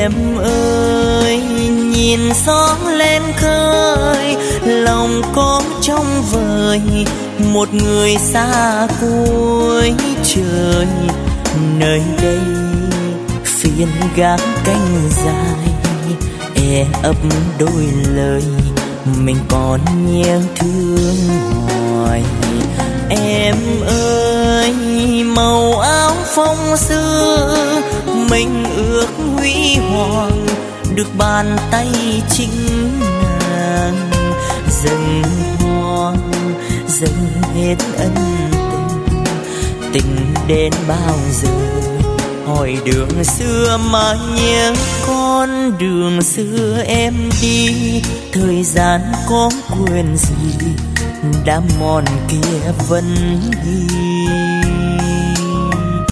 Em ơi nhìn gió lên khơi, lòng có trong vời một người xa cuối trời. Nơi đây phiên gác cánh dài, e ấp đôi lời mình còn nhiều thương hoài. Em ơi màu áo phong xưa mình ước huy hoàng, được bàn tay chính nàng dâng hoang dâng hết ân tình. Tình đến bao giờ hỏi đường xưa mà nhớ con đường xưa em đi. Thời gian có quên gì đã mòn kia vẫn ghi.